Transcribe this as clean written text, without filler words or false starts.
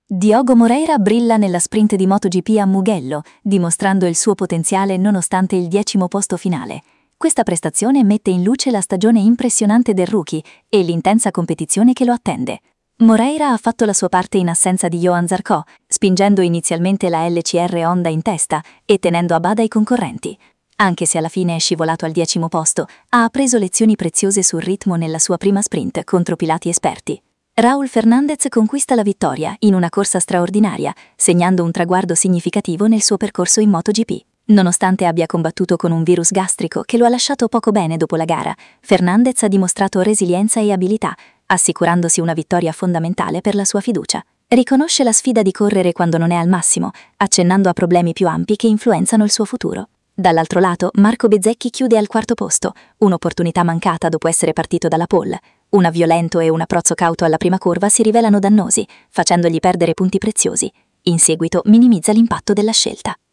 Diogo Moreira brilla nella sprint di MotoGP a Mugello, dimostrando il suo potenziale nonostante il 10° posto finale. Questa prestazione mette in luce la stagione impressionante del rookie e l'intensa competizione che lo attende. Moreira ha fatto la sua parte in assenza di Johan Zarco, spingendo inizialmente la LCR Honda in testa e tenendo a bada i concorrenti. Anche se alla fine è scivolato al 10° posto, ha appreso lezioni preziose sul ritmo nella sua prima sprint contro piloti esperti. Raúl Fernández conquista la vittoria in una corsa straordinaria, segnando un traguardo significativo nel suo percorso in MotoGP. Nonostante abbia combattuto con un virus gastrico che lo ha lasciato poco bene dopo la gara, Fernández ha dimostrato resilienza e abilità, assicurandosi una vittoria fondamentale per la sua fiducia. Riconosce la sfida di correre quando non è al massimo, accennando a problemi più ampi che influenzano il suo futuro. Dall'altro lato, Marco Bezzecchi chiude al 4° posto, un'opportunità mancata dopo essere partito dalla pole. Un avviolento e un approccio cauto alla prima curva si rivelano dannosi, facendogli perdere punti preziosi. In seguito minimizza l'impatto della scelta.